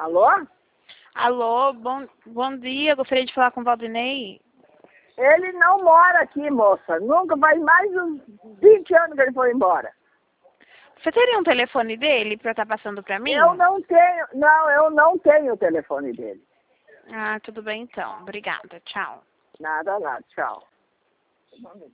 Alô? Alô, bom dia. Gostaria de falar com o Valdinei. Ele não mora aqui, moça. Nunca, faz mais de uns 20 anos que ele foi embora. Você teria um telefone dele para estar passando para mim? Eu não tenho o telefone dele. Ah, tudo bem então. Obrigada. Tchau. Nada lá, tchau.